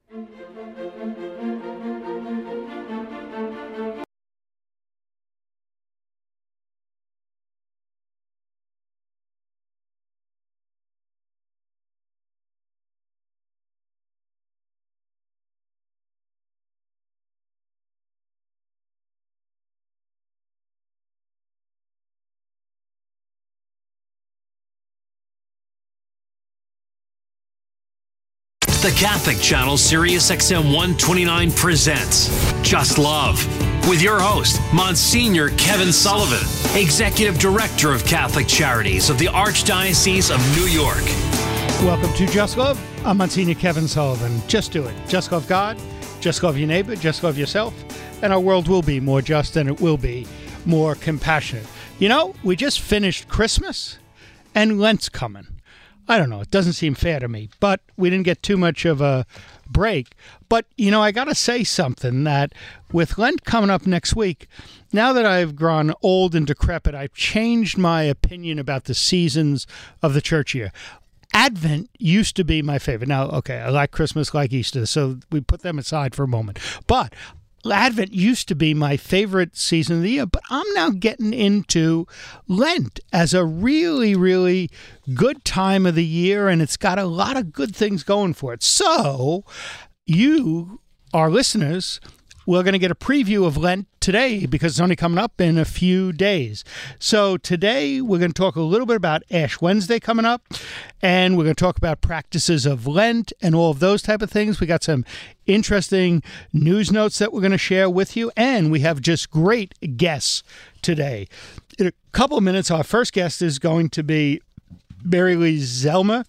The Catholic Channel Sirius XM 129 presents Just Love with your host, Monsignor Kevin Sullivan, Executive Director of Catholic Charities of the Archdiocese of New York. Welcome to Just Love. I'm Monsignor Kevin Sullivan. Just do it. Just love God, just love your neighbor, just love yourself, and our world will be more just and it will be more compassionate. You know, we just finished Christmas and Lent's coming. I don't know. It doesn't seem fair to me, but we didn't get too much of a break. But, you know, I got to say something that with Lent coming up next week, now that I've grown old and decrepit, I've changed my opinion about the seasons of the church year. Advent used to be my favorite. Now, okay, I like Christmas, like Easter, so we put them aside for a moment. But Advent used to be my favorite season of the year, but I'm now getting into Lent as a really, really good time of the year, and it's got a lot of good things going for it. So you, our listeners, we're going to get a preview of Lent today because it's only coming up in a few days. So today we're going to talk a little bit about Ash Wednesday coming up, and we're going to talk about practices of Lent and all of those type of things. We got some interesting news notes that we're going to share with you, and we have just great guests today. In a couple of minutes, our first guest is going to be Mary Louise Zelma,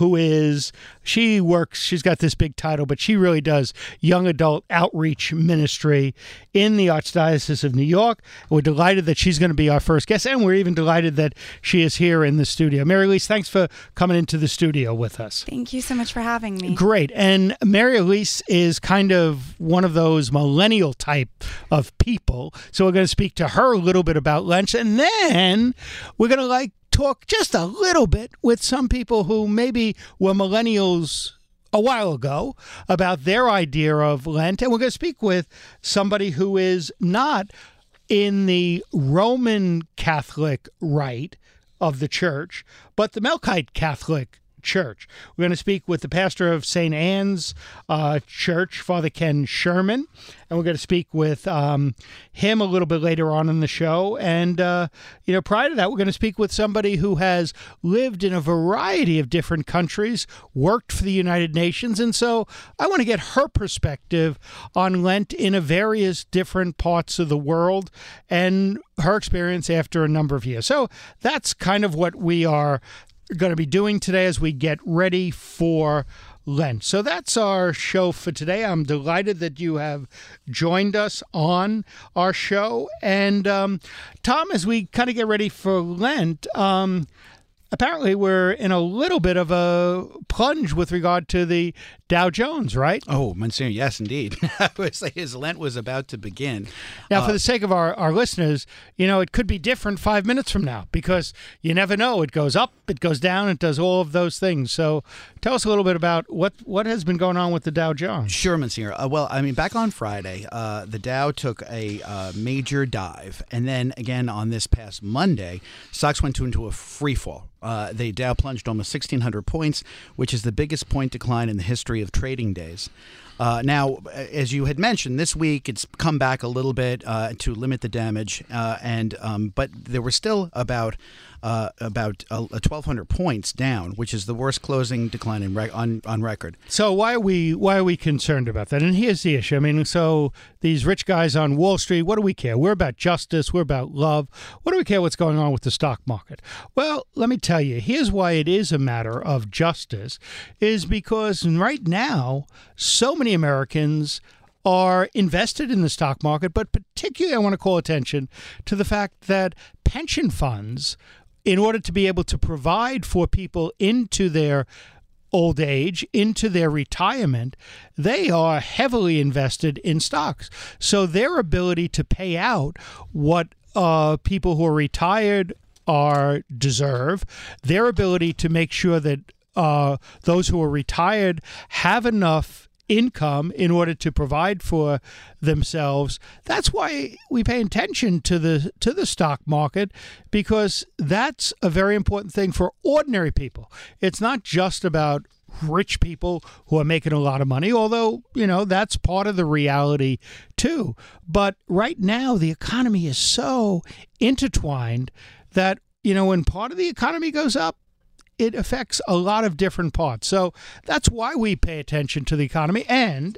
she's got this big title, but she really does young adult outreach ministry in the Archdiocese of New York. We're delighted that she's going to be our first guest, and we're even delighted that she is here in the studio. Mary Louise, thanks for coming into the studio with us. Thank you so much for having me. Great. And Mary Louise is kind of one of those millennial type of people, so we're going to speak to her a little bit about Lent, and then we're going to talk just a little bit with some people who maybe were millennials a while ago about their idea of Lent. And we're going to speak with somebody who is not in the Roman Catholic rite of the church, but the Melkite Catholic Church. We're going to speak with the pastor of St. Anne's Church, Father Ken Sherman, and we're going to speak with him a little bit later on in the show. And, prior to that, we're going to speak with somebody who has lived in a variety of different countries, worked for the United Nations, and so I want to get her perspective on Lent in various different parts of the world and her experience after a number of years. So that's kind of what we are going to be doing today as we get ready for Lent. So that's our show for today. I'm delighted that you have joined us on our show. And Tom, as we kind of get ready for Lent, apparently we're in a little bit of a plunge with regard to the Dow Jones, right? Oh, Monsignor, yes, indeed. I would say his Lent was about to begin. Now, for the sake of our listeners, it could be different 5 minutes from now because you never know. It goes up, it goes down, it does all of those things. So tell us a little bit about what has been going on with the Dow Jones. Sure, Monsignor. Back on Friday, the Dow took a major dive. And then again on this past Monday, stocks went into a free fall. The Dow plunged almost 1,600 points, which is the biggest point decline in the history of trading days. Now, as you had mentioned, this week it's come back a little bit to limit the damage, but there were still about 1,200 points down, which is the worst closing decline on record. So why are we concerned about that? And here's the issue. So these rich guys on Wall Street, what do we care? We're about justice. We're about love. What do we care what's going on with the stock market? Well, let me tell you, here's why it is a matter of justice, is because right now, so many Americans are invested in the stock market, but particularly I want to call attention to the fact that pension funds, in order to be able to provide for people into their old age, into their retirement, they are heavily invested in stocks. So their ability to pay out what people who are retired deserve, their ability to make sure that those who are retired have enough income in order to provide for themselves. That's why we pay attention to the stock market, because that's a very important thing for ordinary people. It's not just about rich people who are making a lot of money, although, that's part of the reality too. But right now, the economy is so intertwined that, when part of the economy goes up, it affects a lot of different parts. So that's why we pay attention to the economy and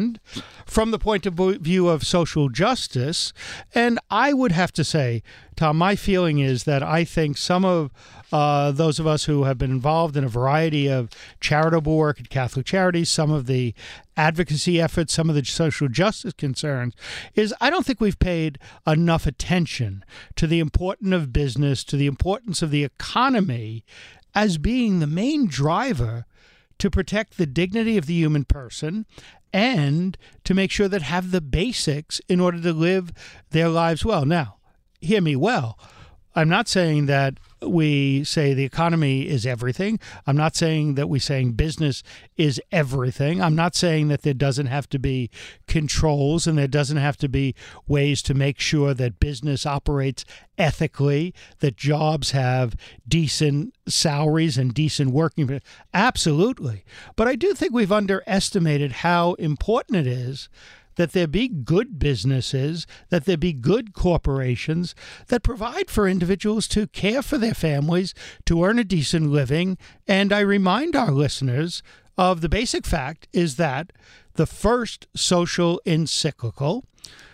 from the point of view of social justice. And I would have to say, Tom, my feeling is that I think some of those of us who have been involved in a variety of charitable work at Catholic Charities, some of the advocacy efforts, some of the social justice concerns, is I don't think we've paid enough attention to the importance of business, to the importance of the economy as being the main driver to protect the dignity of the human person and to make sure that have the basics in order to live their lives well. Now, hear me well. I'm not saying that we say the economy is everything. I'm not saying that we're saying business is everything. I'm not saying that there doesn't have to be controls and there doesn't have to be ways to make sure that business operates ethically, that jobs have decent salaries and decent working. Absolutely. But I do think we've underestimated how important it is that there be good businesses, that there be good corporations that provide for individuals to care for their families, to earn a decent living. And I remind our listeners of the basic fact is that the first social encyclical,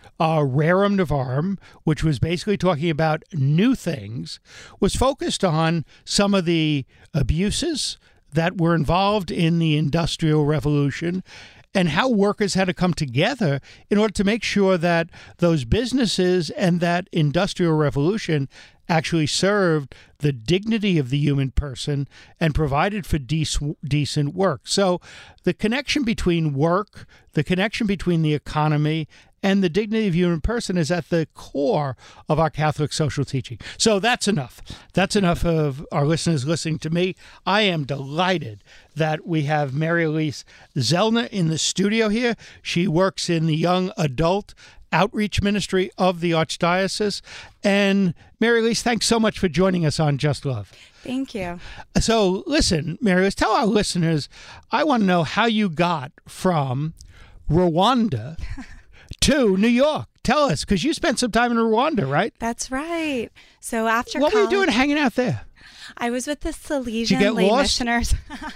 Rerum Novarum, which was basically talking about new things, was focused on some of the abuses that were involved in the Industrial Revolution and how workers had to come together in order to make sure that those businesses and that Industrial Revolution actually served the dignity of the human person and provided for decent work. So the connection between work, the connection between the economy, and the dignity of the human person is at the core of our Catholic social teaching. So that's enough. That's enough of our listeners listening to me. I am delighted that we have Mary Elise Zellner in the studio here. She works in the young adult outreach ministry of the Archdiocese. And Mary Elise, thanks so much for joining us on Just Love. Thank you. So listen, Mary Elise, tell our listeners, I want to know how you got from Rwanda to New York. Tell us, because you spent some time in Rwanda, right? That's right. So after What were you doing hanging out there? I was with the Salesian lay missioners.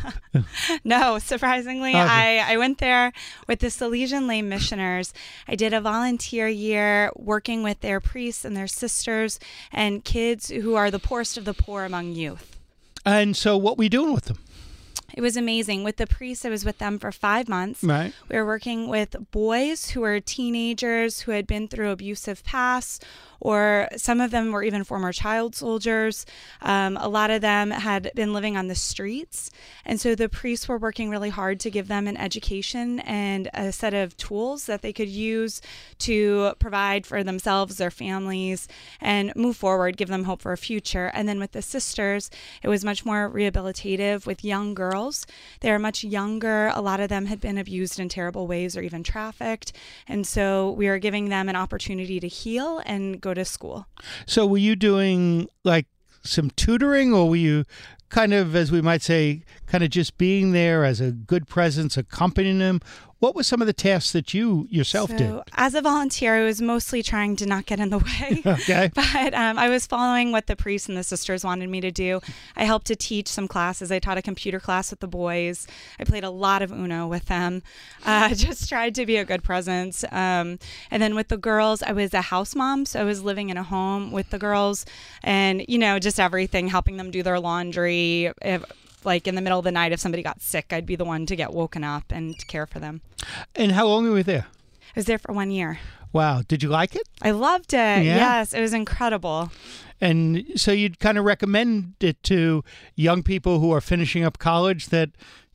No, surprisingly, okay. I went there with the Salesian lay missioners. I did a volunteer year working with their priests and their sisters and kids who are the poorest of the poor among youth. And so what were you doing with them? It was amazing. With the priests, I was with them for 5 months. Right. We were working with boys who were teenagers who had been through abusive pasts, or some of them were even former child soldiers. A lot of them had been living on the streets. And so the priests were working really hard to give them an education and a set of tools that they could use to provide for themselves, their families, and move forward, give them hope for a future. And then with the sisters, it was much more rehabilitative with young girls. They are much younger. A lot of them had been abused in terrible ways or even trafficked. And so we were giving them an opportunity to heal and go to school. So were you doing like some tutoring, or were you kind of, as we might say, kind of just being there as a good presence, accompanying them? What were some of the tasks that you yourself did? As a volunteer, I was mostly trying to not get in the way. Okay. But I was following what the priests and the sisters wanted me to do. I helped to teach some classes. I taught a computer class with the boys. I played a lot of Uno with them. Just tried to be a good presence. And then with the girls, I was a house mom. So I was living in a home with the girls and, just everything, helping them do their laundry. Like in the middle of the night, if somebody got sick, I'd be the one to get woken up and to care for them. And how long were you there? I was there for 1 year. Wow. Did you like it? I loved it. Yeah? Yes, it was incredible. And so you'd kind of recommend it to young people who are finishing up college that,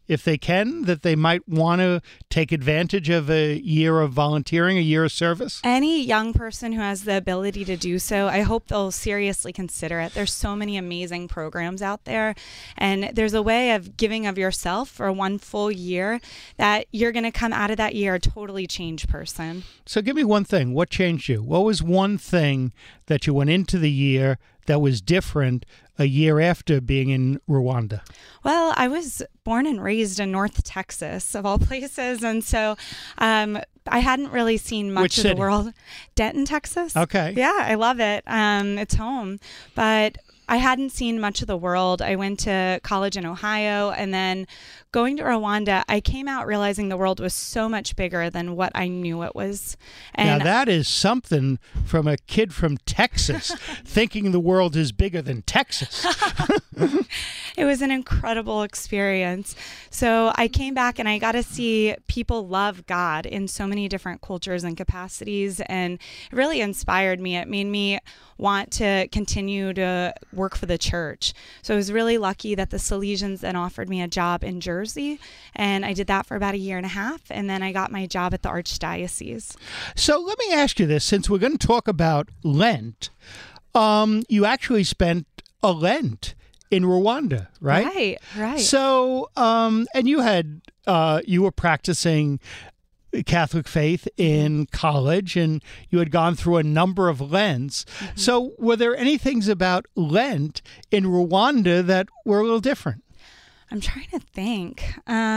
if they can, that they might want to take advantage of a year of volunteering, a year of service? Any young person who has the ability to do so, I hope they'll seriously consider it. There's so many amazing programs out there, and there's a way of giving of yourself for one full year that you're going to come out of that year a totally changed person. So give me one thing. What changed you? What was one thing that you went into the year that was different a year after being in Rwanda? Well, I was born and raised in North Texas, of all places, and so I hadn't really seen much of the world. Denton, Texas. Okay. Yeah, I love it. It's home, but I hadn't seen much of the world. I went to college in Ohio, and then going to Rwanda, I came out realizing the world was so much bigger than what I knew it was. And now that is something from a kid from Texas, thinking the world is bigger than Texas. It was an incredible experience. So I came back and I got to see people love God in so many different cultures and capacities, and it really inspired me. It made me want to continue to work for the church. So I was really lucky that the Salesians then offered me a job in Jersey, and I did that for about a year and a half, and then I got my job at the Archdiocese. So let me ask you this, since we're going to talk about Lent, you actually spent a Lent in Rwanda, right? Right. So, and you were practicing Catholic faith in college, and you had gone through a number of Lents. Mm-hmm. So were there any things about Lent in Rwanda that were a little different? I'm trying to think.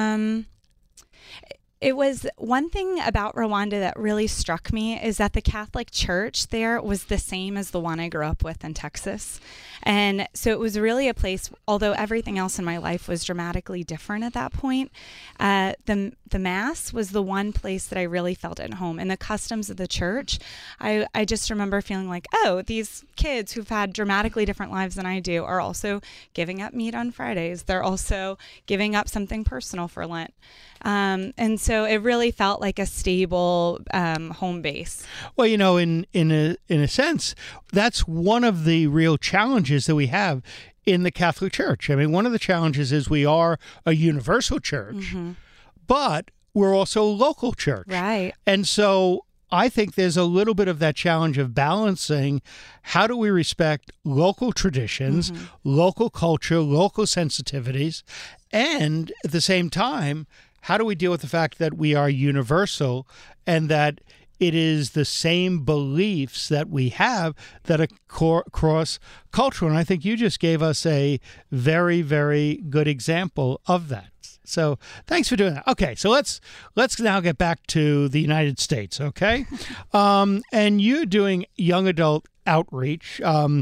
It was one thing about Rwanda that really struck me is that the Catholic Church there was the same as the one I grew up with in Texas. And so it was really a place, although everything else in my life was dramatically different at that point, the Mass was the one place that I really felt at home. And the customs of the church, I just remember feeling like, oh, these kids who've had dramatically different lives than I do are also giving up meat on Fridays. They're also giving up something personal for Lent. And so it really felt like a stable home base. Well, you know, in a sense, that's one of the real challenges that we have in the Catholic Church. I mean, one of the challenges is we are a universal church, mm-hmm. but we're also a local church. Right. And so I think there's a little bit of that challenge of balancing how do we respect local traditions, mm-hmm. local culture, local sensitivities, and at the same time, how do we deal with the fact that we are universal and that it is the same beliefs that we have that are cross-cultural? And I think you just gave us a very, very good example of that. So thanks for doing that. Okay, so let's now get back to the United States, okay? And you're doing young adult outreach,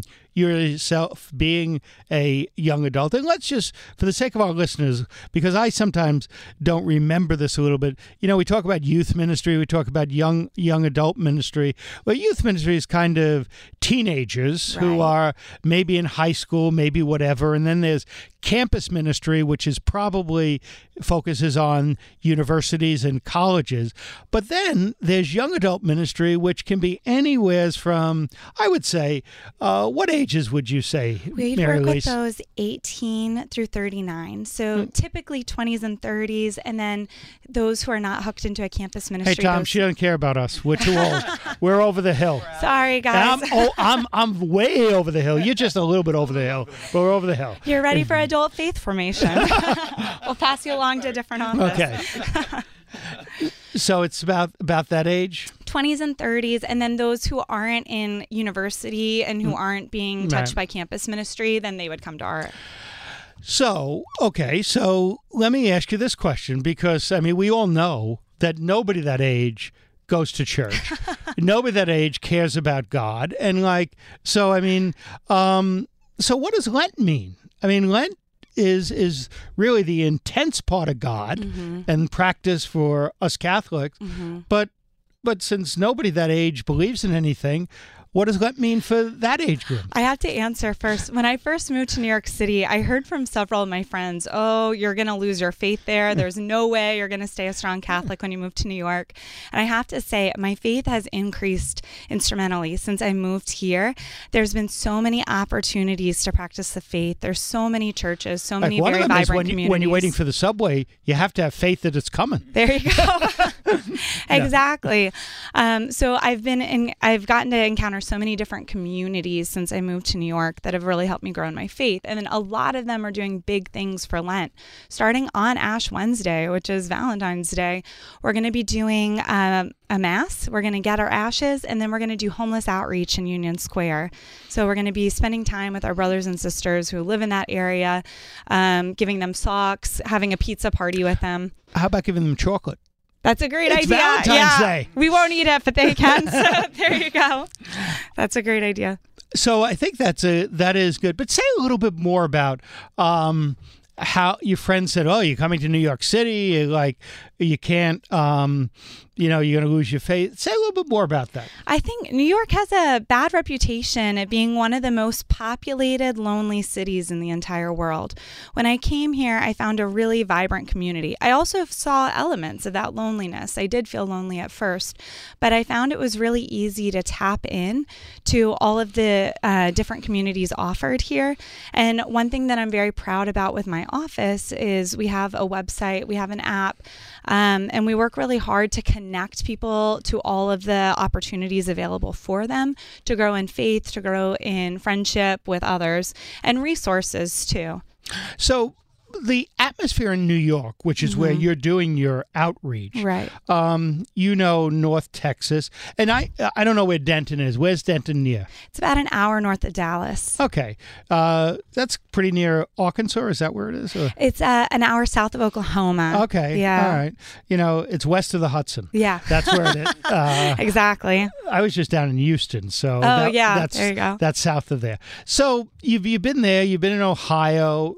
yourself being a young adult. And let's just, for the sake of our listeners, because I sometimes don't remember this a little bit, you know, we talk about youth ministry, we talk about young adult ministry. Well, youth ministry is kind of teenagers right. who are maybe in high school, maybe whatever. And then there's campus ministry, which is probably focuses on universities and colleges. But then there's young adult ministry, which can be anywhere from, I would say, what ages would you say, We'd Mary work Louise? with those 18 through 39. So typically 20s and 30s, and then those who are not hooked into a campus ministry. Hey, Tom, she doesn't care about us. We're too old. We're over the hill. Sorry, guys. I'm way over the hill. You're just a little bit over the hill, but we're over the hill. You're ready for adult faith formation. We'll pass you along to a different office. Okay. So it's about that age? 20s and 30s, and then those who aren't in university and who aren't being touched by campus ministry, then they would come to our... So, okay, so let me ask you this question, because, I mean, we all know that nobody that age goes to church. Nobody that age cares about God. And so, I mean, so what does Lent mean? I mean, Lent is really the intense part of God mm-hmm. and practice for us Catholics. Mm-hmm. But since nobody that age believes in anything, What does Lent mean for that age group? I have to answer first. When I first moved to New York City, I heard from several of my friends, oh, you're going to lose your faith there. There's no way you're going to stay a strong Catholic when you move to New York. And I have to say, my faith has increased instrumentally since I moved here. There's been so many opportunities to practice the faith. There's so many churches, so many very vibrant communities. When you're waiting for the subway, you have to have faith that it's coming. There you go. Exactly. So I've gotten to encounter so many different communities since I moved to New York that have really helped me grow in my faith. And then a lot of them are doing big things for Lent. Starting on Ash Wednesday, which is Valentine's Day, we're going to be doing a mass. We're going to get our ashes, and then we're going to do homeless outreach in Union Square. So we're going to be spending time with our brothers and sisters who live in that area, giving them socks, having a pizza party with them. How about giving them chocolate? That's a great idea. Valentine's Day. We won't eat it, but they can. So there you go. That's a great idea. So I think that is good. But say a little bit more about how your friend said, "Oh, you're coming to New York City. Like you can't, you're going to lose your faith." Say a little bit more about that. I think New York has a bad reputation at being one of the most populated, lonely cities in the entire world. When I came here, I found a really vibrant community. I also saw elements of that loneliness. I did feel lonely at first, but I found it was really easy to tap in to all of the different communities offered here. And one thing that I'm very proud about with my office is we have a website, we have an app, and we work really hard to connect people to all of the opportunities available for them to grow in faith, to grow in friendship with others, and resources too. So the atmosphere in New York, which is where you're doing your outreach, right? North Texas, and I don't know where Denton is. Where's Denton near? It's about an hour north of Dallas. Okay, that's pretty near Arkansas. Is that where it is? Or? It's an hour south of Oklahoma. Okay, yeah, all right. It's west of the Hudson. Yeah, that's where it is. Exactly. I was just down in Houston, so there you go. That's south of there. So you've been there. You've been in Ohio.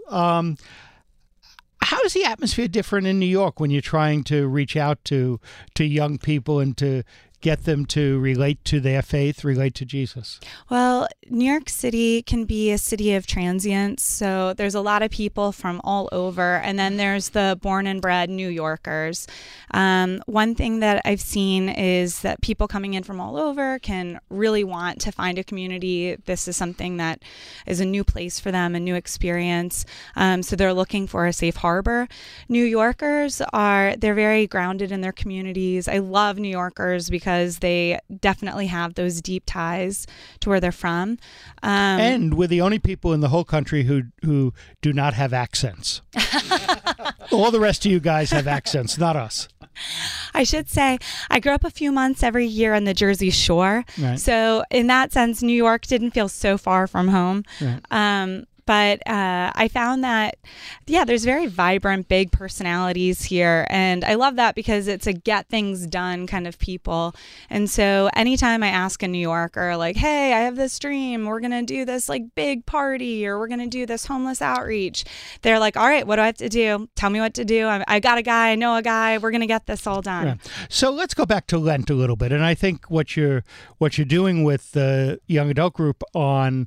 How is the atmosphere different in New York when you're trying to reach out to young people and to get them to relate to their faith, relate to Jesus? Well, New York City can be a city of transients. So there's a lot of people from all over. And then there's the born and bred New Yorkers. One thing that I've seen is that people coming in from all over can really want to find a community. This is something that is a new place for them, a new experience. So they're looking for a safe harbor. New Yorkers they're very grounded in their communities. I love New Yorkers because they definitely have those deep ties to where they're from. And we're the only people in the whole country who do not have accents. All the rest of you guys have accents, not us. I should say I grew up a few months every year on the Jersey Shore. Right. So in that sense, New York didn't feel so far from home. Right. But I found that, there's very vibrant, big personalities here. And I love that because it's a get things done kind of people. And so anytime I ask a New Yorker, like, hey, I have this dream, we're going to do this like big party, or we're going to do this homeless outreach, they're like, all right, what do I have to do? Tell me what to do. I got a guy, I know a guy, we're going to get this all done. Yeah. So let's go back to Lent a little bit. And I think what you're doing with the young adult group on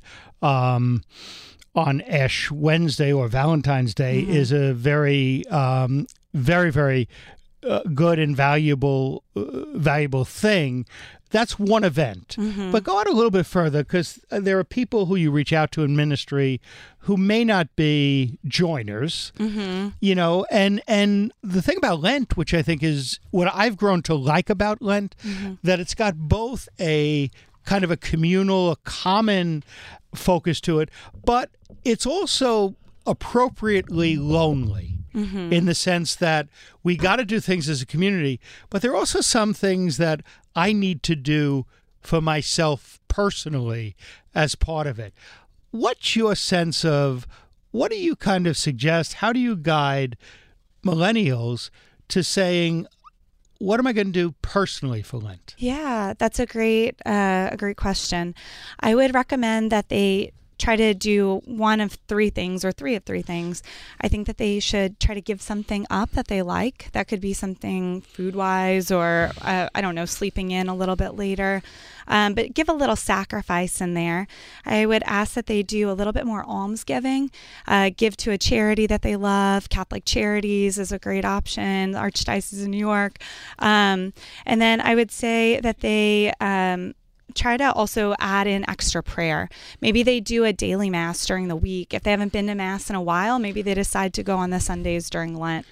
Ash Wednesday or Valentine's Day is a very, very, very good and valuable thing. That's one event. But go out a little bit further, because there are people who you reach out to in ministry who may not be joiners, and the thing about Lent, which I think is what I've grown to like about Lent, that it's got both a kind of a communal, a common focus to it, but it's also appropriately lonely in the sense that we got to do things as a community, but there are also some things that I need to do for myself personally as part of it. What's your sense of, what do you kind of suggest? How do you guide millennials to saying, what am I going to do personally for Lent? Yeah, that's a great question. I would recommend that they try to do one of three things or three of three things. I think that they should try to give something up that they like. That could be something food-wise or, I don't know, sleeping in a little bit later. But give a little sacrifice in there. I would ask that they do a little bit more almsgiving, give to a charity that they love. Catholic Charities is a great option, Archdiocese of New York. And then I would say that they try to also add in extra prayer. Maybe they do a daily mass during the week. If they haven't been to mass in a while, maybe they decide to go on the Sundays during Lent.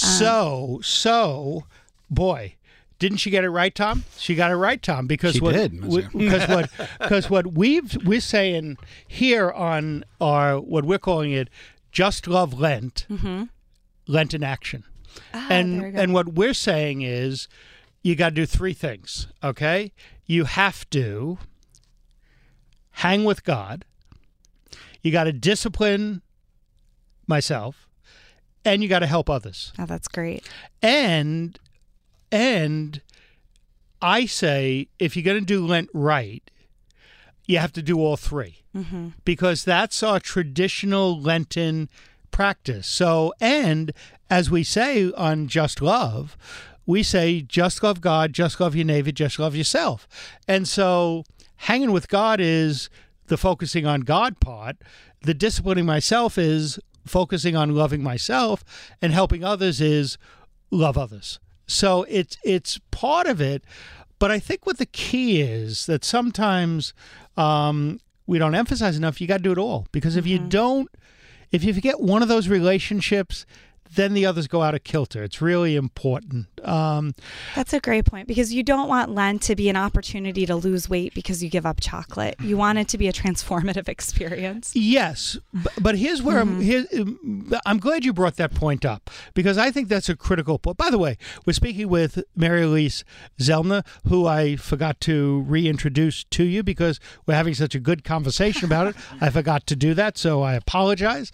So, boy, didn't she get it right, Tom? She got it right, Tom, because she did. Because what we're saying here on our what we're calling it, Just Love Lent, Lent in action, and what we're saying is, you got to do three things. Okay, you have to hang with God. You got to discipline myself, and you got to help others. Oh, that's great. And I say, if you're going to do Lent right, you have to do all three, because that's our traditional Lenten practice. So, and as we say on Just Love, we say, just love God, just love your neighbor, just love yourself. And so hanging with God is the focusing on God part. The disciplining myself is focusing on loving myself, and helping others is love others. So it's part of it. But I think what the key is that sometimes we don't emphasize enough, you got to do it all. Because if you don't, if you forget one of those relationships, then the others go out of kilter. It's really important. That's a great point, because you don't want Lent to be an opportunity to lose weight because you give up chocolate. You want it to be a transformative experience. Yes, but here's where I'm glad you brought that point up, because I think that's a critical point. By the way, we're speaking with Mary Elise Zellner, who I forgot to reintroduce to you because we're having such a good conversation about it. I forgot to do that, so I apologize.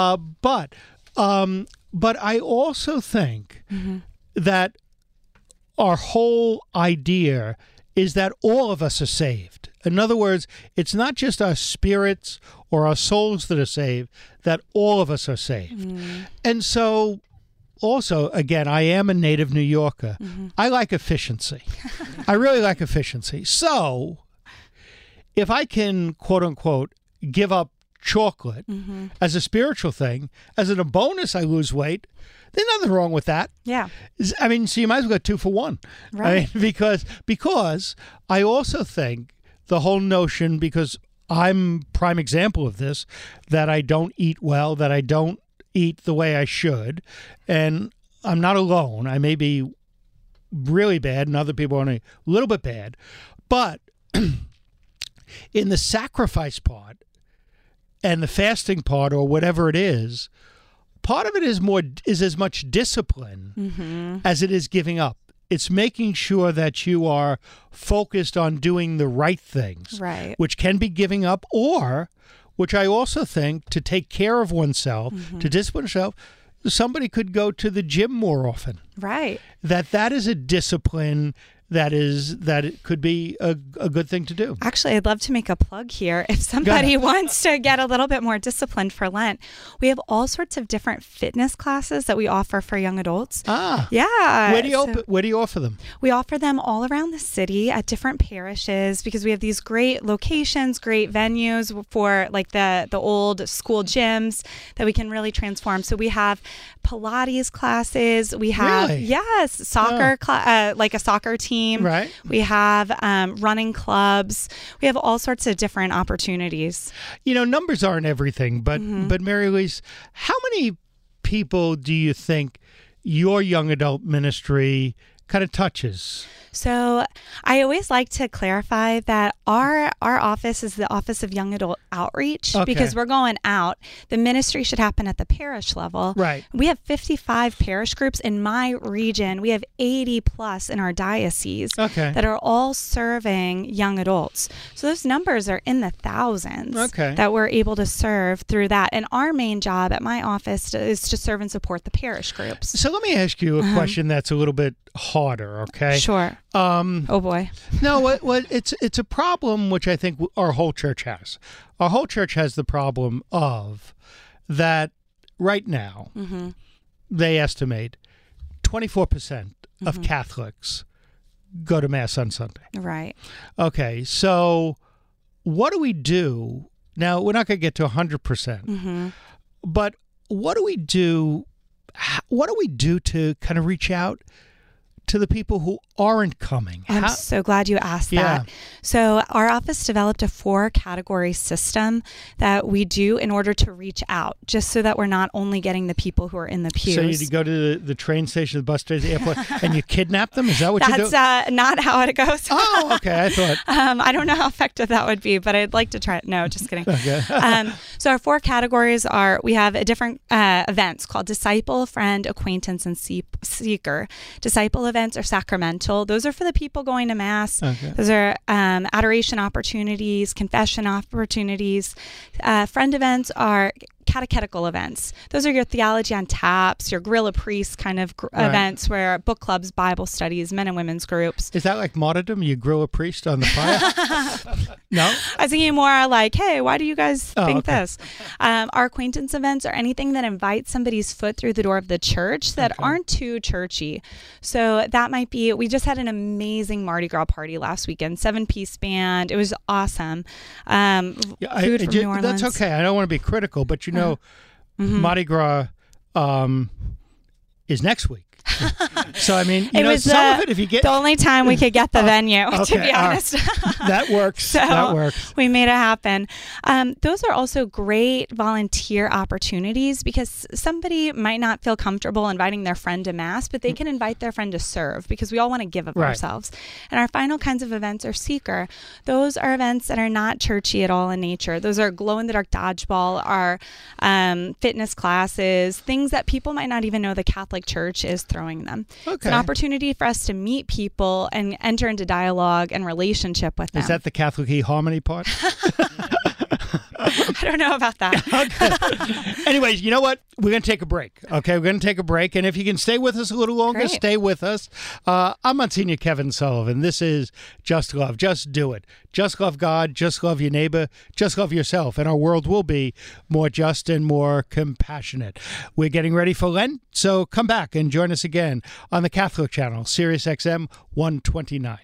But I also think that our whole idea is that all of us are saved. In other words, it's not just our spirits or our souls that are saved, that all of us are saved. And so also, again, I am a native New Yorker. I like efficiency. I really like efficiency. So if I can, quote unquote, give up chocolate as a spiritual thing, as a bonus I lose weight, there's nothing wrong with that. Yeah. I mean, so you might as well get 2 for 1. Right. I mean, because I also think the whole notion, because I'm prime example of this, that I don't eat well, that I don't eat the way I should, and I'm not alone. I may be really bad and other people are only a little bit bad, but in the sacrifice part and the fasting part, or whatever it is, part of it is as much discipline as it is giving up. It's making sure that you are focused on doing the right things, right, which can be giving up, or, which I also think, to take care of oneself, to discipline yourself, somebody could go to the gym more often. Right. That is a discipline that it could be a good thing to do. Actually, I'd love to make a plug here. If somebody wants to get a little bit more disciplined for Lent, we have all sorts of different fitness classes that we offer for young adults. Yeah. Where do you offer them? We offer them all around the city at different parishes, because we have these great locations, great venues for like the old school gyms that we can really transform. So we have Pilates classes. We have soccer, like a soccer team. Right. We have running clubs. We have all sorts of different opportunities. You know, numbers aren't everything, but Mary Elise, how many people do you think your young adult ministry kind of touches? So I always like to clarify that our office is the Office of Young Adult Outreach, because we're going out. The ministry should happen at the parish level. Right. We have 55 parish groups in my region. We have 80 plus in our diocese that are all serving young adults. So those numbers are in the thousands that we're able to serve through that. And our main job at my office is to serve and support the parish groups. So let me ask you a question that's a little bit harder, okay? Sure. Oh boy. No, what it's a problem which I think our whole church has. Our whole church has the problem of that right now. They estimate 24% of Catholics go to Mass on Sunday. Right. Okay, so what do we do? Now, we're not going to get to 100%, but what do we do? What do we do to kind of reach out to the people who aren't coming? I'm so glad you asked Yeah. that. So our office developed a 4-category system that we do in order to reach out, just so that we're not only getting the people who are in the pews. So you go to the train station, the bus station, the airport, and you kidnap them? Is that what you do? That's not how it goes. Oh, okay. I thought. I don't know how effective that would be, but I'd like to try it. No, just kidding. Okay. So our 4 categories are, we have a different events called Disciple, Friend, Acquaintance, and Seeker. Disciple events are sacramental. Those are for the people going to Mass. Okay. Those are adoration opportunities, confession opportunities. Friend events are catechetical events. Those are your theology on taps, your Guerrilla Priest kind of events, where book clubs, Bible studies, men and women's groups. Is that like martyrdom? You grill a priest on the fire? No? I was thinking more like, hey, why do you guys think okay. this? Our acquaintance events are anything that invites somebody's foot through the door of the church that aren't too churchy. So that might be, we just had an amazing Mardi Gras party last weekend, 7-piece band. It was awesome. Food from New Orleans. That's okay. I don't want to be critical, but you know, Mardi Gras is next week. So I mean, you know, some of it, if you get the only time we could get the venue, to be honest. That works. So that works. We made it happen. Those are also great volunteer opportunities, because somebody might not feel comfortable inviting their friend to Mass, but they can invite their friend to serve, because we all want to give of ourselves. And our final kinds of events are Seeker. Those are events that are not churchy at all in nature. Those are glow-in-the-dark dodgeball, our fitness classes, things that people might not even know the Catholic Church is throwing them. Okay. It's an opportunity for us to meet people and enter into dialogue and relationship with them. Is that the Catholic eHarmony part? I don't know about that. Okay. Anyways, you know what? We're going to take a break. Okay, we're going to take a break. And if you can stay with us a little longer, Great. stay with us. I'm Monsignor Kevin Sullivan. This is Just Love. Just do it. Just love God. Just love your neighbor. Just love yourself. And our world will be more just and more compassionate. We're getting ready for Lent, so come back and join us again on the Catholic Channel, Sirius XM 129.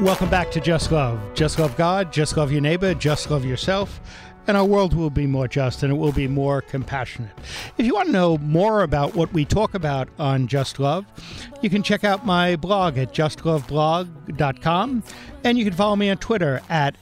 Welcome back to Just Love. Just love God, just love your neighbor, just love yourself, and our world will be more just and it will be more compassionate. If you want to know more about what we talk about on Just Love, you can check out my blog at justloveblog.com, and you can follow me on Twitter at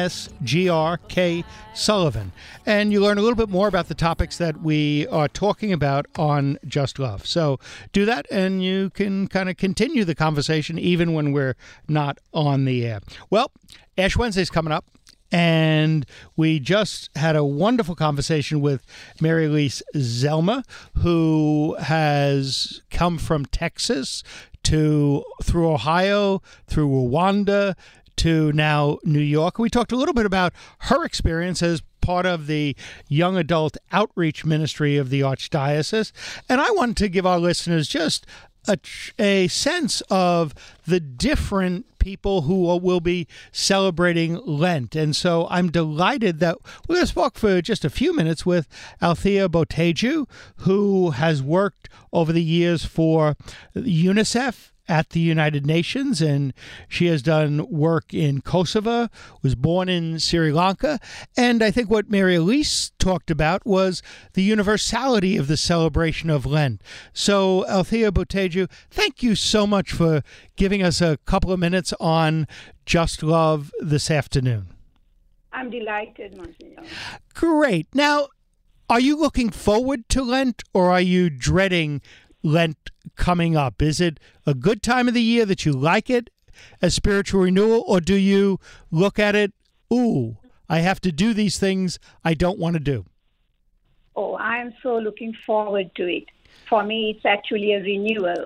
MSGRK and you learn a little bit more about the topics that we are talking about on Just Love. So do that, and you can kind of continue the conversation even when we're not on the air. Well, Ash Wednesday's coming up, and we just had a wonderful conversation with Mary Elise Zelma, who has come from Texas through Ohio, through Rwanda, to now New York. We talked a little bit about her experience as part of the young adult outreach ministry of the Archdiocese. And I wanted to give our listeners just a sense of the different people who will be celebrating Lent. And so I'm delighted that we're going to talk for just a few minutes with Althea Boteju, who has worked over the years for UNICEF at the United Nations, and she has done work in Kosovo, was born in Sri Lanka. And I think what Mary Elise talked about was the universality of the celebration of Lent. So, Althea Boteju, thank you so much for giving us a couple of minutes on Just Love this afternoon. I'm delighted, Monsignor. Great. Now, are you looking forward to Lent, or are you dreading Lent coming up? Is it a good time of the year that you like it as spiritual renewal, or do you look at it, ooh, I have to do these things I don't want to do? Oh, I am so looking forward to it. For me, it's actually a renewal.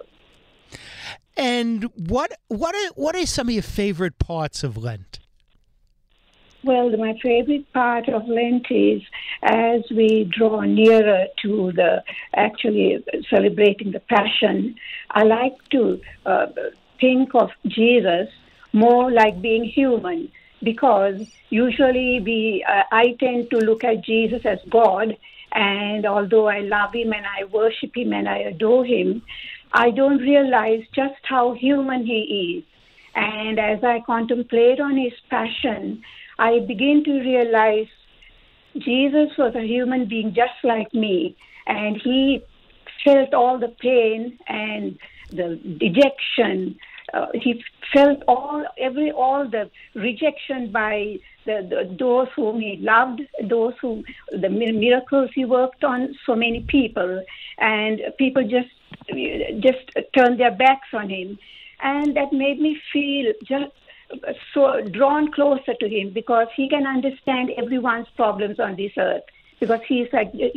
And what are some of your favorite parts of Lent? Well, my favorite part of Lent is as we draw nearer to actually celebrating the Passion, I like to think of Jesus more like being human, because usually I tend to look at Jesus as God, and although I love him and I worship him and I adore him, I don't realize just how human he is. And as I contemplate on his Passion, I begin to realize Jesus was a human being just like me, and he felt all the pain and the dejection. He felt all the rejection by those whom he loved, the miracles he worked on so many people, and people just turned their backs on him, and that made me feel just so drawn closer to him, because he can understand everyone's problems on this earth, because he's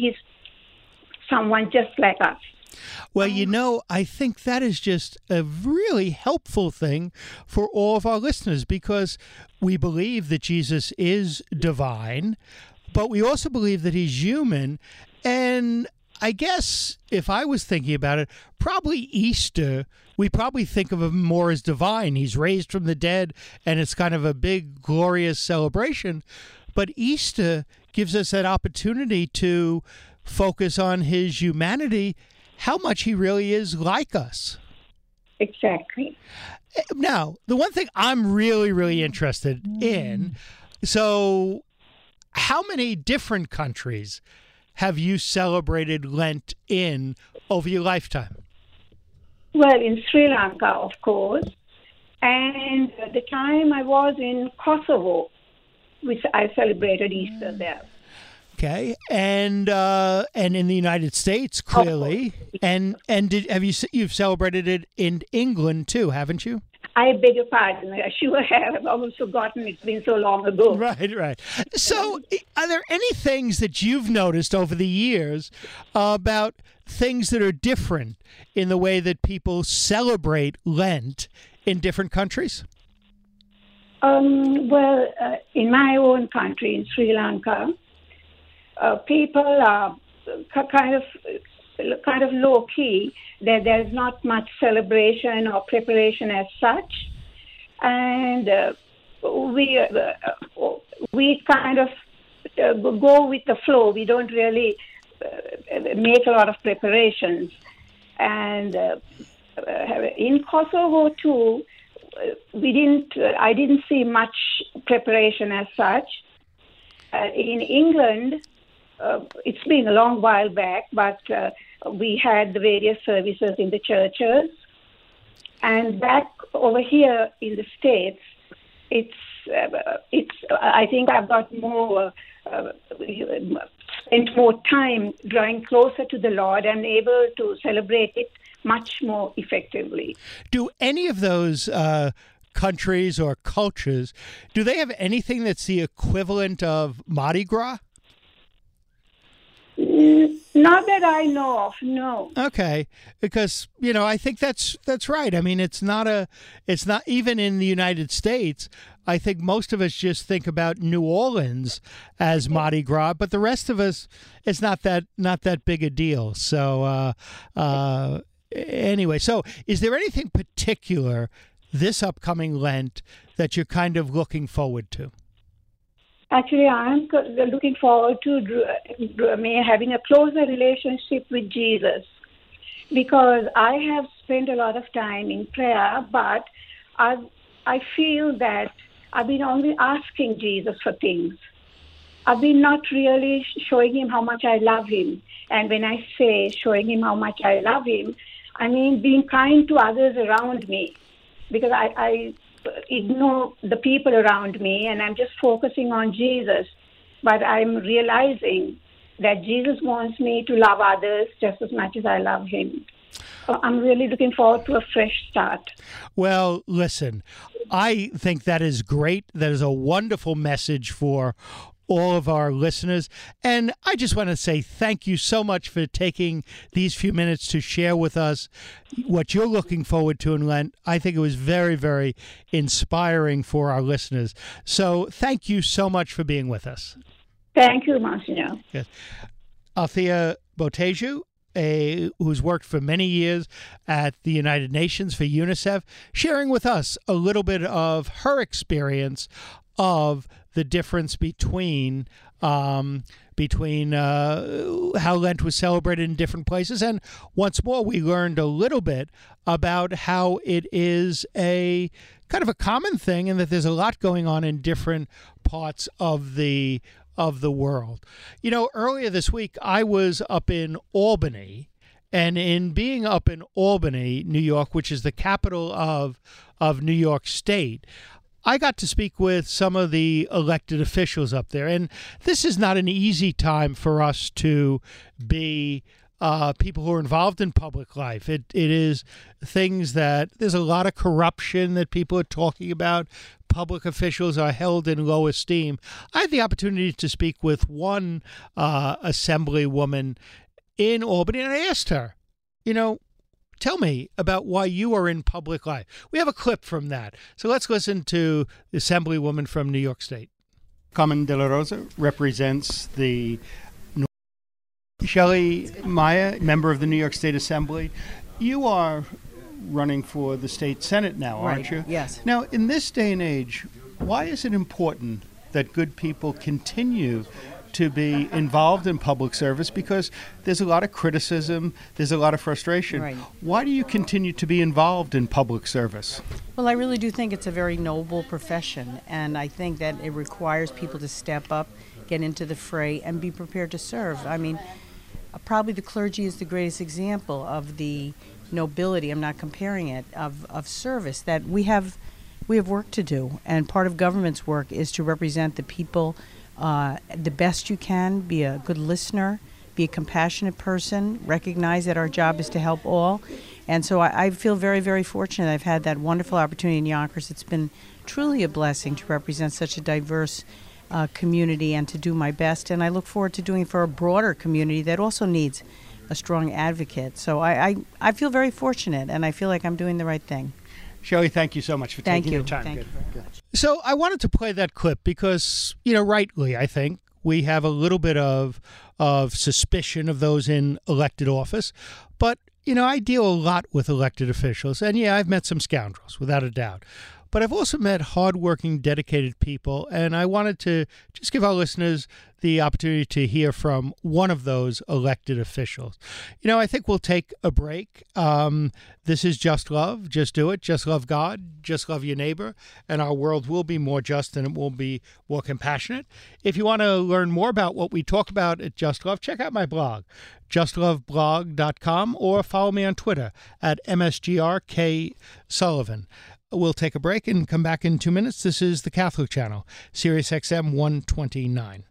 someone just like us. Well, I think that is just a really helpful thing for all of our listeners, because we believe that Jesus is divine, but we also believe that he's human. And I guess if I was thinking about it, probably Easter, we probably think of him more as divine. He's raised from the dead, and it's kind of a big, glorious celebration. But Easter gives us that opportunity to focus on his humanity, how much he really is like us. Exactly. Now, the one thing I'm really, really interested in, so how many different countries have you celebrated Lent in over your lifetime? Well, in Sri Lanka, of course, and at the time I was in Kosovo, which I celebrated Easter there. Okay, and in the United States, clearly, and you've celebrated it in England too, haven't you? I beg your pardon. I sure have. I've almost forgotten. It's been so long ago. Right. So, are there any things that you've noticed over the years about things that are different in the way that people celebrate Lent in different countries? In my own country, in Sri Lanka, people are kind of low key. There's not much celebration or preparation as such, and we kind of go with the flow. We don't really make a lot of preparations. And in Kosovo too, I didn't see much preparation as such. In England, it's been a long while back, but we had the various services in the churches. And back over here in the States, it's. I think I've got spent more time drawing closer to the Lord and able to celebrate it much more effectively. Do any of those countries or cultures, do they have anything that's the equivalent of Mardi Gras? Not that I know of, no. Okay, because I think that's right. I mean, it's not even in the United States. I think most of us just think about New Orleans as Mardi Gras, but the rest of us, it's not that big a deal. So anyway, so is there anything particular this upcoming Lent that you're kind of looking forward to? Actually, I'm looking forward to having a closer relationship with Jesus, because I have spent a lot of time in prayer, but I feel that I've been only asking Jesus for things. I've been not really showing him how much I love him. And when I say showing him how much I love him, I mean being kind to others around me, because I ignore the people around me and I'm just focusing on Jesus. But I'm realizing that Jesus wants me to love others just as much as I love him. So I'm really looking forward to a fresh start. Well, listen, I think that is great. That is a wonderful message for all of our listeners. And I just want to say thank you so much for taking these few minutes to share with us what you're looking forward to in Lent. I think it was very, very inspiring for our listeners. So thank you so much for being with us. Thank you, Monsignor. Yes. Althea Boteju, who's worked for many years at the United Nations for UNICEF, sharing with us a little bit of her experience of the difference between how Lent was celebrated in different places. And once more, we learned a little bit about how it is a kind of a common thing and that there's a lot going on in different parts of the world. Earlier this week, I was up in Albany, and in being up in Albany, New York, which is the capital of New York State, I got to speak with some of the elected officials up there. And this is not an easy time for us to be people who are involved in public life. It is things that there's a lot of corruption that people are talking about. Public officials are held in low esteem. I had the opportunity to speak with one assemblywoman in Albany, and I asked her, tell me about why you are in public life. We have a clip from that. So let's listen to the Assemblywoman from New York State. Carmen De La Rosa represents the Shelley Maya, member of the New York State Assembly. You are running for the state Senate now, aren't you? Yes. Now, in this day and age, why is it important that good people continue to be involved in public service? Because there's a lot of criticism, there's a lot of frustration. Right. Why do you continue to be involved in public service? Well, I really do think it's a very noble profession, and I think that it requires people to step up, get into the fray, and be prepared to serve. I mean, probably the clergy is the greatest example of the nobility, I'm not comparing it, of service, that we have work to do, and part of government's work is to represent the people the best you can, be a good listener, be a compassionate person, recognize that our job is to help all. And so I feel very, very fortunate. I've had that wonderful opportunity in Yonkers. It's been truly a blessing to represent such a diverse community and to do my best. And I look forward to doing it for a broader community that also needs a strong advocate. So I feel very fortunate, and I feel like I'm doing the right thing. Shelley, thank you so much for taking the time. Thank you very much. So I wanted to play that clip because, rightly, I think, we have a little bit of suspicion of those in elected office. But, I deal a lot with elected officials. And, yeah, I've met some scoundrels, without a doubt. but I've also met hardworking, dedicated people, and I wanted to just give our listeners the opportunity to hear from one of those elected officials. I think we'll take a break. This is Just Love. Just do it. Just love God. Just love your neighbor. And our world will be more just and it will be more compassionate. If you want to learn more about what we talk about at Just Love, check out my blog, justloveblog.com, or follow me on Twitter at MSGRKSullivan. We'll take a break and come back in 2 minutes. This is the Catholic Channel, Sirius XM 129.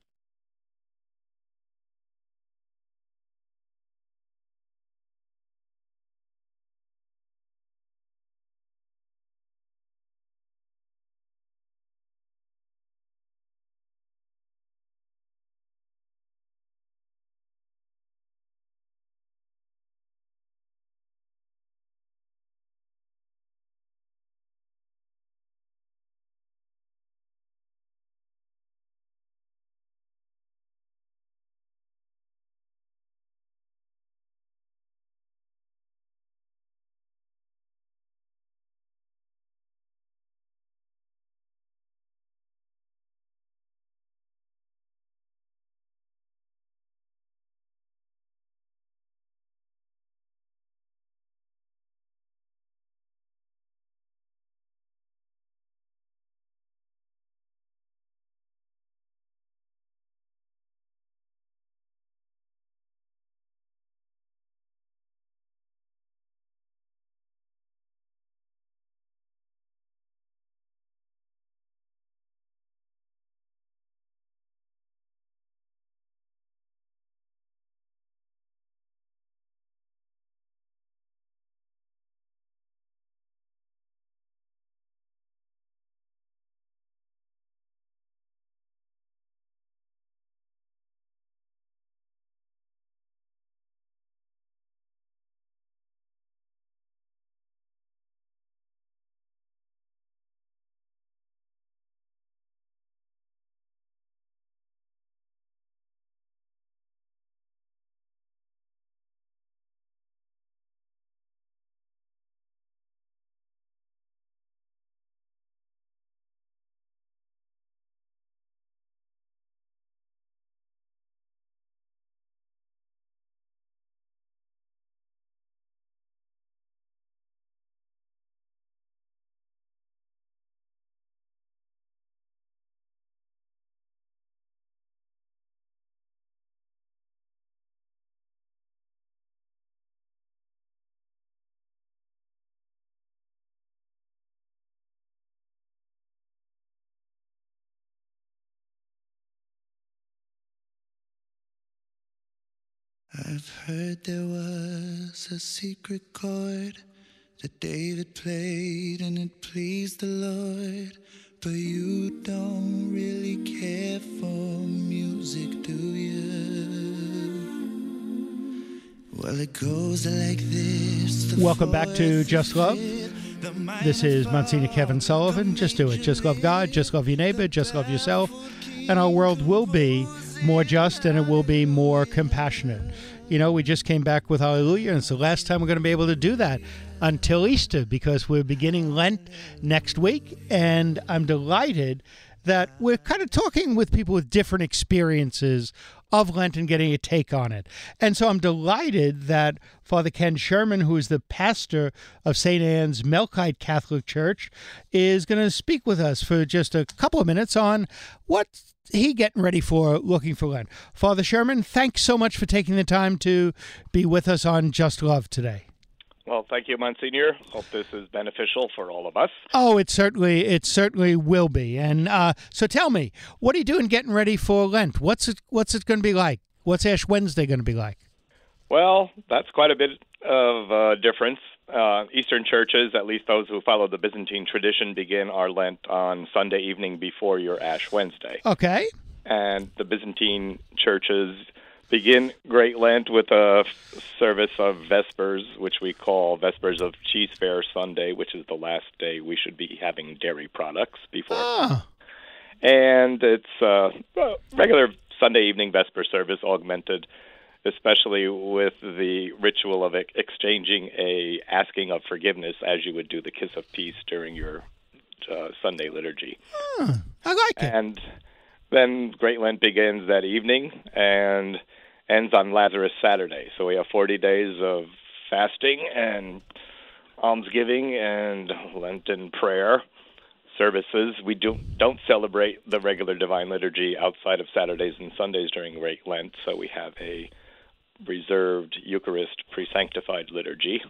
I've heard there was a secret chord that David played and it pleased the Lord. But you don't really care for music, do you? Well, it goes like this. Welcome back to Just Love. This is Monsignor Kevin Sullivan. Just do it. Just love God. Just love your neighbor. Just love yourself. And our world will be more just and it will be more compassionate. We just came back with Hallelujah, and it's the last time we're going to be able to do that until Easter because we're beginning Lent next week. And I'm delighted that we're kind of talking with people with different experiences of Lent and getting a take on it. And so I'm delighted that Father Ken Sherman, who is the pastor of St. Anne's Melkite Catholic Church, is going to speak with us for just a couple of minutes on what he getting ready for looking for Lent. Father Sherman, thanks so much for taking the time to be with us on Just Love today. Well, thank you, Monsignor. Hope this is beneficial for all of us. Oh, it certainly will be. And so tell me, what are you doing getting ready for Lent? What's it going to be like? What's Ash Wednesday going to be like? Well, that's quite a bit of difference. Eastern churches, at least those who follow the Byzantine tradition, begin our Lent on Sunday evening before your Ash Wednesday. Okay. And the Byzantine churches begin Great Lent with a service of Vespers, which we call Vespers of Cheese Fair Sunday, which is the last day we should be having dairy products before. And it's a regular Sunday evening Vesper service augmented, especially with the ritual of asking of forgiveness as you would do the kiss of peace during your Sunday liturgy. I like it. And then Great Lent begins that evening and ends on Lazarus Saturday. So we have 40 days of fasting and almsgiving and Lenten prayer services. We don't celebrate the regular Divine Liturgy outside of Saturdays and Sundays during Great Lent, so we have a reserved Eucharist pre-sanctified liturgy.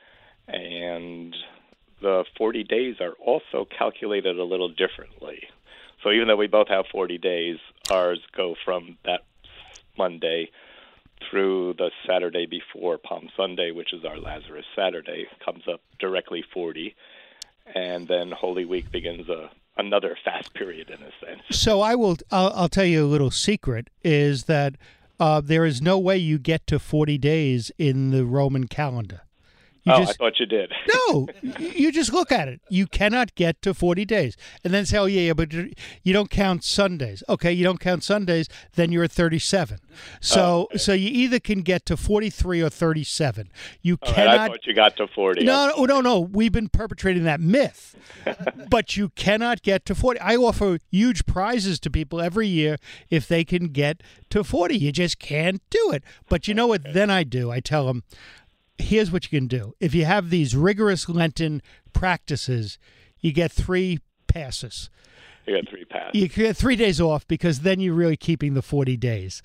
And the 40 days are also calculated a little differently. So even though we both have 40 days, ours go from that Monday through the Saturday before Palm Sunday, which is our Lazarus Saturday, comes up directly 40. And then Holy Week begins another fast period in a sense. So I'll tell you a little secret is that there is no way you get to 40 days in the Roman calendar. I thought you did. No, you just look at it. You cannot get to 40 days. And then say, oh, yeah, but you don't count Sundays. Okay, you don't count Sundays, then you're at 37. So you either can get to 43 or 37. You cannot. Right, I thought you got to 40. No. We've been perpetrating that myth. But you cannot get to 40. I offer huge prizes to people every year if they can get to 40. You just can't do it. But you know what then I do? I tell them, here's what you can do. If you have these rigorous Lenten practices, you get 3 passes. You got 3 passes. You get 3 days off because then you're really keeping the 40 days.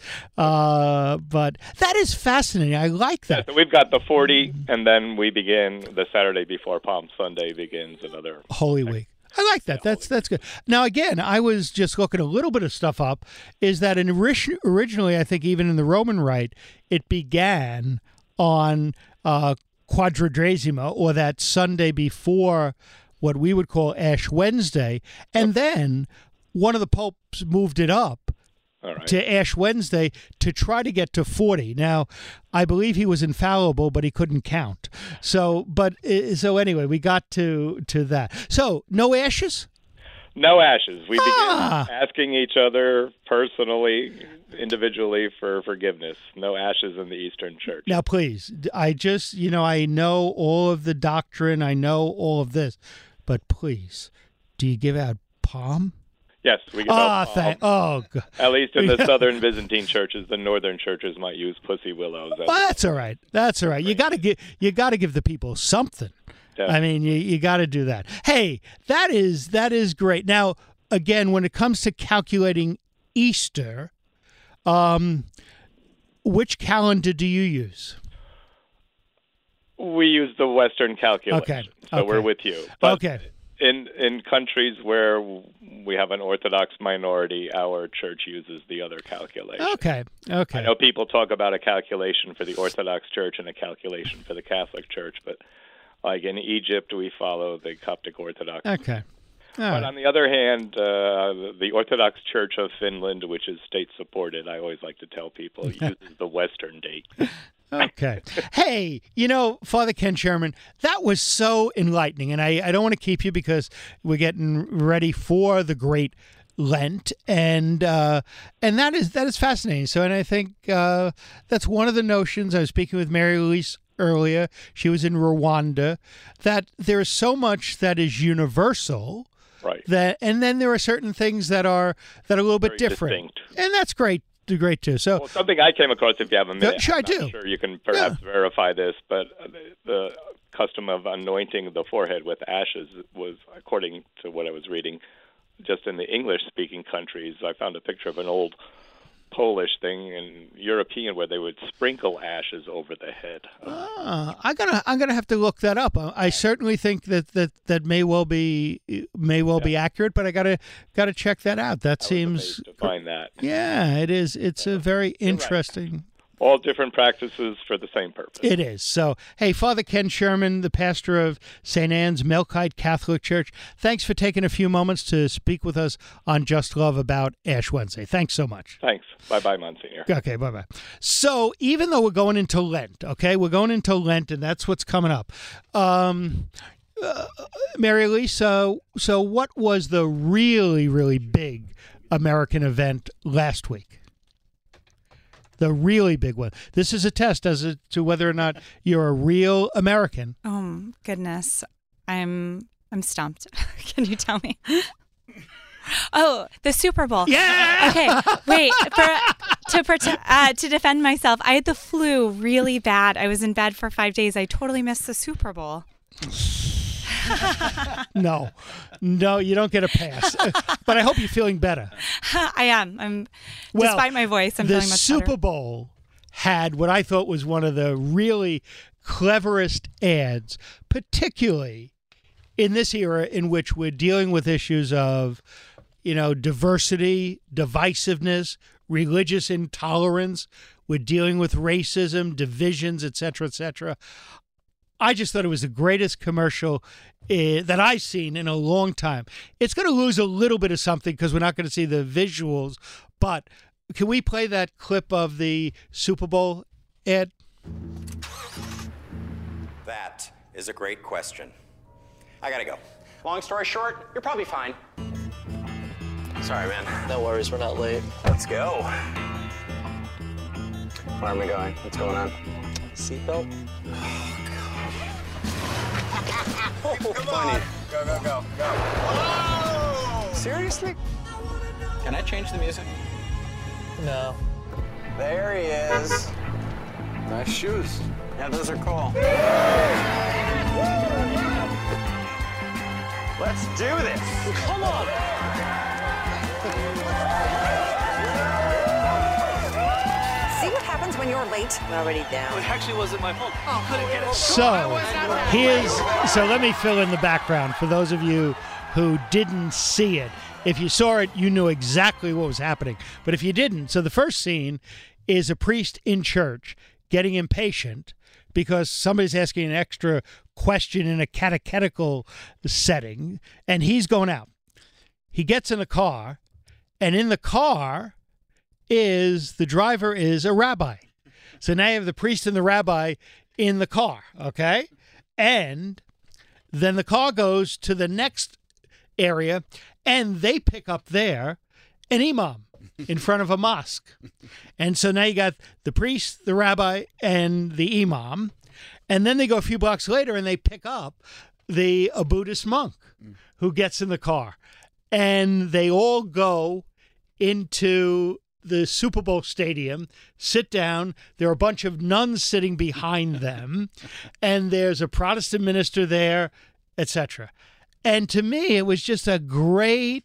But that is fascinating. I like that. Yeah, so we've got the 40, and then we begin the Saturday before Palm Sunday begins another Holy Week. I like that. That's good. Now, again, I was just looking a little bit of stuff up, is that originally, I think even in the Roman Rite, it began on Quadragesima, or that Sunday before what we would call Ash Wednesday, and then one of the popes moved it up to Ash Wednesday to try to get to 40. Now, I believe he was infallible, but he couldn't count. So anyway, we got to that. So, no ashes? No ashes. We begin asking each other personally, individually for forgiveness. No ashes in the Eastern Church. Now, please, I just, I know all of the doctrine. I know all of this. But please, do you give out palm? Yes, we give out palm. God. At least in the Southern Byzantine churches. The Northern churches might use pussy willows. Well, that's all right. That's all right. You got to give the people something. I mean, you got to do that. Hey, that is great. Now, again, when it comes to calculating Easter, which calendar do you use? We use the Western calculation. So we're with you. But in countries where we have an Orthodox minority, our church uses the other calculation. Okay. I know people talk about a calculation for the Orthodox Church and a calculation for the Catholic Church, but like in Egypt, we follow the Coptic Orthodox. Okay. But on the other hand, the Orthodox Church of Finland, which is state-supported, I always like to tell people, uses the Western date. Okay. Hey, Father Ken Sherman, that was so enlightening, and I don't want to keep you because we're getting ready for the Great Lent, and that is fascinating. So, and I think that's one of the notions. I was speaking with Mary Louise earlier. She was in Rwanda. That there is so much that is universal. Right. And then there are certain things that are a little bit different, distinct. And that's great too. So something I came across, if you have a minute, sure, I'm not sure you can perhaps verify this, but the custom of anointing the forehead with ashes was, according to what I was reading, just in the English-speaking countries. I found a picture of an old Polish thing and European where they would sprinkle ashes over the head. I'm gonna have to look that up. I certainly think that may well be accurate, but I gotta check that out. That seems to find that. Yeah, it is. It's a very interesting. Right. All different practices for the same purpose. It is. So, hey, Father Ken Sherman, the pastor of St. Anne's Melkite Catholic Church, thanks for taking a few moments to speak with us on Just Love about Ash Wednesday. Thanks so much. Thanks. Bye-bye, Monsignor. Okay, bye-bye. So, even though we're going into Lent, and that's what's coming up. Mary Elise, so what was the really, really big American event last week? The really big one. This is a test to whether or not you're a real American. Oh, goodness. I'm I'm stumped. Can you tell me? Oh, the Super Bowl. Yeah. Okay, wait. To defend myself, I had the flu really bad. I was in bed for 5 days. I totally missed the Super Bowl. No, you don't get a pass. But I hope you're feeling better. I am. Well, despite my voice, I'm feeling much better. The Super better. Bowl had what I thought was one of the really cleverest ads, particularly in this era in which we're dealing with issues of, diversity, divisiveness, religious intolerance. We're dealing with racism, divisions, et cetera, et cetera. I just thought it was the greatest commercial that I've seen in a long time. It's going to lose a little bit of something because we're not going to see the visuals, but can we play that clip of the Super Bowl ad? That is a great question. I gotta go. Long story short, you're probably fine. Sorry, man. No worries, we're not late. Let's go. Where am I going? What's going on? Seatbelt? Oh, come funny. On. Go. Whoa! Seriously? Can I change the music? No. There he is. Nice shoes. Yeah, those are cool. Let's do this. Come on. See what happens when you're late? I'm already down. It actually wasn't my fault. Oh, couldn't get it. So let me fill in the background for those of you who didn't see it. If you saw it, you knew exactly what was happening. But if you didn't, so the first scene is a priest in church getting impatient because somebody's asking an extra question in a catechetical setting, and he's going out. He gets in a car, and in the car the driver is a rabbi. So now you have the priest and the rabbi in the car, okay? And then the car goes to the next area, and they pick up there an imam in front of a mosque. And so now you got the priest, the rabbi, and the imam. And then they go a few blocks later, and they pick up a Buddhist monk who gets in the car. And they all go into the Super Bowl stadium, sit down. There are a bunch of nuns sitting behind them, and there's a Protestant minister there, etc. And to me, it was just a great,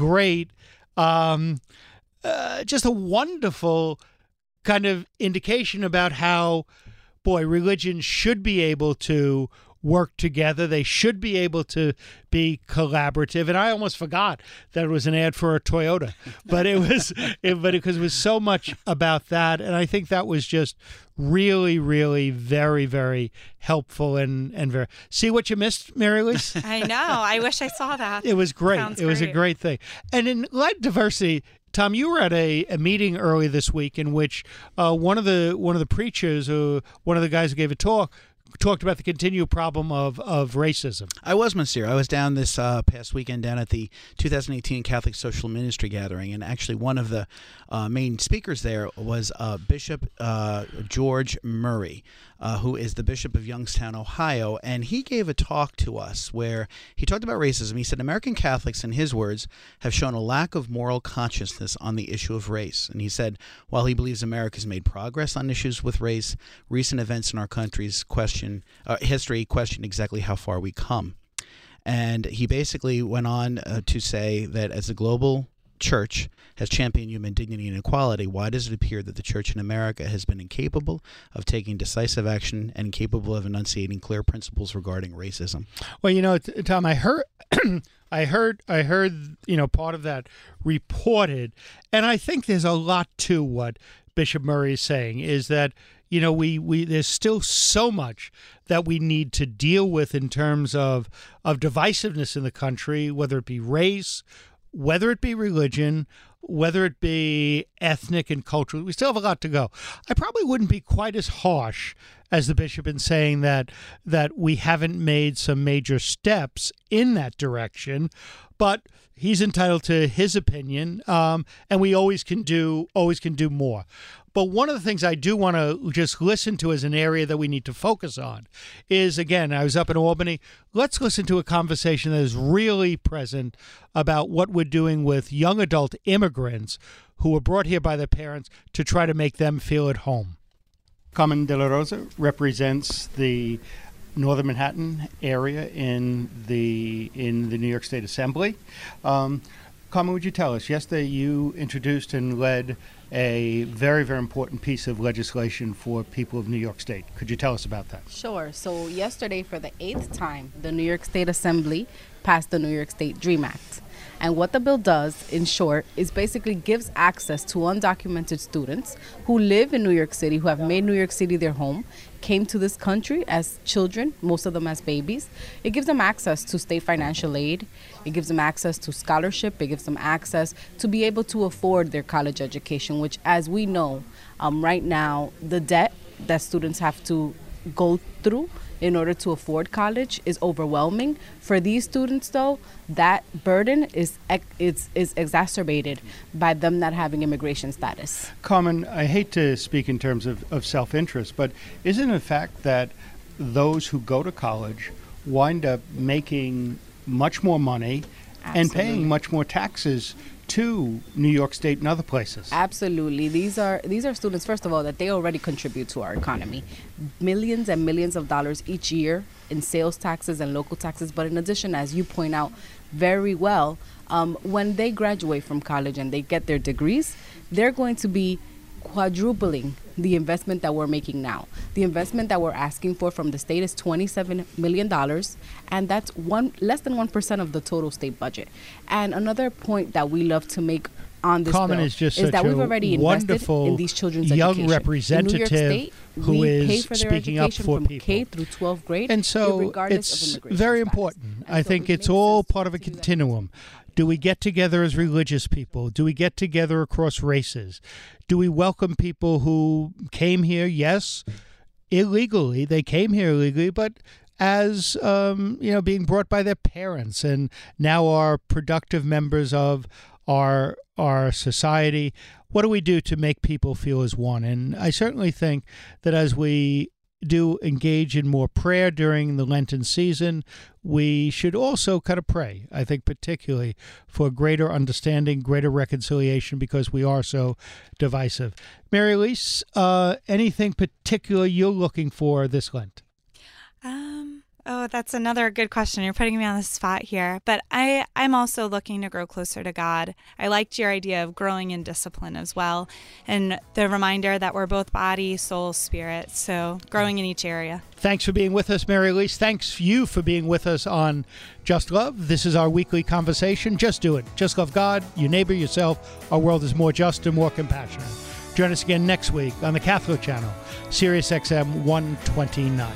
just a wonderful kind of indication about how, religion should be able to work together. They should be able to be collaborative. And I almost forgot that it was an ad for a Toyota, but it was, because it was so much about that. And I think that was just really, really very, very helpful and very. See what you missed, Mary Louise? I know. I wish I saw that. It was great. Sounds it was a great thing. And in light diversity, Tom, you were at a meeting early this week in which one of the preachers, one of the guys who gave a talk, talked about the continued problem of racism. I was, Monsieur. I was down this past weekend down at the 2018 Catholic Social Ministry Gathering, and actually one of the main speakers there was Bishop George Murray, who is the Bishop of Youngstown, Ohio, and he gave a talk to us where he talked about racism. He said American Catholics, in his words, have shown a lack of moral consciousness on the issue of race. And he said, while he believes America's made progress on issues with race, recent events in our country's history question exactly how far we come. And he basically went on to say that as a global church has championed human dignity and equality, why does it appear that the church in America has been incapable of taking decisive action and incapable of enunciating clear principles regarding racism? Well, Tom, I heard part of that reported, and I think there's a lot to what Bishop Murray is saying, is that we there's still so much that we need to deal with in terms of divisiveness in the country, whether it be race, whether it be religion, whether it be ethnic and cultural. We still have a lot to go. I probably wouldn't be quite as harsh as the bishop in saying that we haven't made some major steps in that direction, but he's entitled to his opinion, and we always can do more. But one of the things I do want to just listen to as an area that we need to focus on is, again, I was up in Albany. Let's listen to a conversation that is really present about what we're doing with young adult immigrants who were brought here by their parents to try to make them feel at home. Carmen De La Rosa represents the Northern Manhattan area in the New York State Assembly. Carmen, would you tell us, yesterday you introduced and led a very, very important piece of legislation for people of New York State. Could you tell us about that? Sure. So yesterday, for the 8th time, the New York State Assembly passed the New York State DREAM Act. And what the bill does, in short, is basically gives access to undocumented students who live in New York City, who have made New York City their home, came to this country as children, most of them as babies. It gives them access to state financial aid. It gives them access to scholarship. It gives them access to be able to afford their college education, which, as we know, right now, the debt that students have to go through in order to afford college is overwhelming. For these students, though, that burden is exacerbated by them not having immigration status. Carmen, I hate to speak in terms of self-interest, but isn't it a fact that those who go to college wind up making much more money and paying much more taxes to New York State and other places? Absolutely. These are students, first of all, that they already contribute to our economy. Millions and millions of dollars each year in sales taxes and local taxes. But in addition, as you point out very well, when they graduate from college and they get their degrees, they're going to be quadrupling the investment that we're making now. The investment that we're asking for from the state is $27 million, and that's less than 1% of the total state budget. And another point that we love to make on this Carmen bill is that we've already invested in these children's young education. representative in New York State, who we is pay for their speaking up education for from people. K through 12th grade, And so regardless of it's immigration very status. important. And I so think it it's makes all sense part of a to do that. continuum. Do we get together as religious people? Do we get together across races? Do we welcome people who came here, yes, illegally? They came here illegally, but as being brought by their parents and now are productive members of our society. What do we do to make people feel as one? And I certainly think that as we do engage in more prayer during the Lenten season, we should also kind of pray, I think, particularly for greater understanding, greater reconciliation, because we are so divisive. Mary Elise, anything particular you're looking for this Lent? Oh, that's another good question. You're putting me on the spot here. But I'm also looking to grow closer to God. I liked your idea of growing in discipline as well. And the reminder that we're both body, soul, spirit. So growing in each area. Thanks for being with us, Mary Elise. Thanks you for being with us on Just Love. This is our weekly conversation. Just do it. Just love God, your neighbor, yourself. Our world is more just and more compassionate. Join us again next week on the Catholic Channel, Sirius XM 129.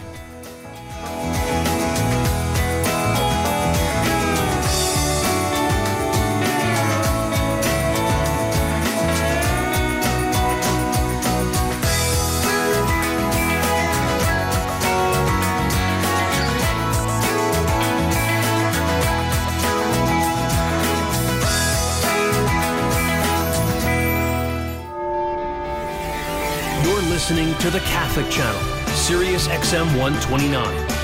Listening to the Catholic Channel, Sirius XM 129.